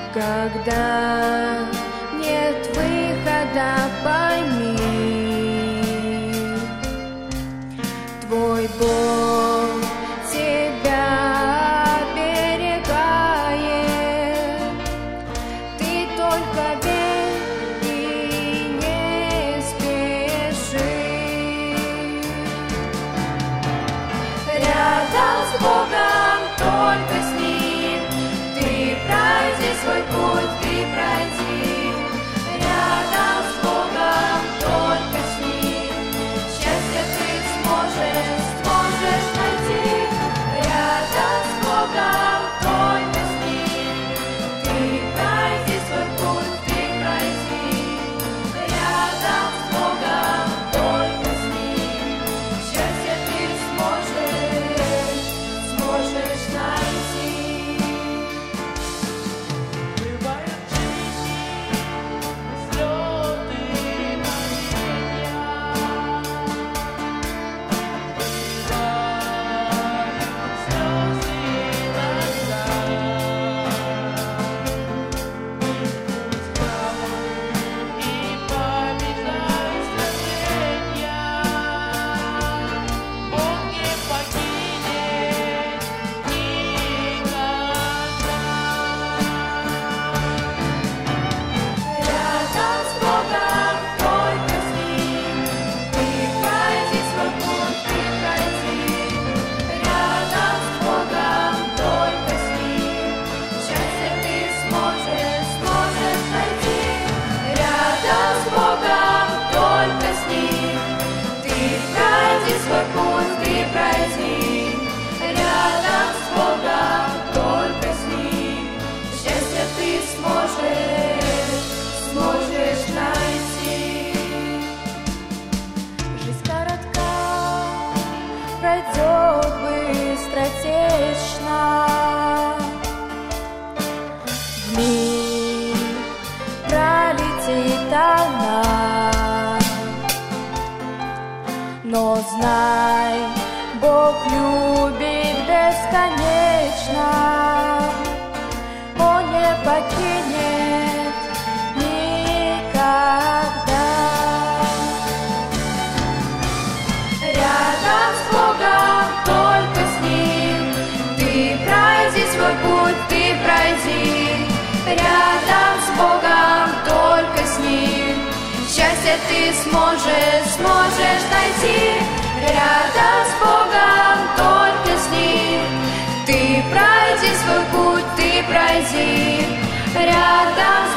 Когда нет выхода, пойми, твой Бог тебя оберегает. Ты только верь и не спеши. Рядом с Богом, только с Ним, ты пройди свой путь, ты пройди. Рядом с Богом, только с Ним, счастье ты сможешь найти. Рядом с Богом, только с Ним, ты пройди свой путь, ты пройди. Рядом с Богом, только с Ним, счастье ты сможешь найти. Бывают в жизни взлеты и падения. Бывают слезы иногда. Пусть правда и побеждают стремления. Бог не покинет никогда. Рядом с Богом, только с Ним, ты пройди свой путь, ты пройди. Рядом с Богом, только с Ним, счастье ты сможешь найти. Рядом с Богом, только с Ним, ты пройди свой путь, ты пройди. Рядом с Богом, только с Ним, счастье ты сможешь найти. Жизнь коротка, пройдет быстротечно. В миг пролетит она. Но знай, Бог любит бесконечно. Он не покинет никогда. Рядом с Богом, только с Ним, ты пройди свой путь, ты пройди. Рядом с Богом, только с Ним, счастье ты сможешь найти. Рядом с Богом, только с Ним, ты пройди свой путь, ты пройди. Рядом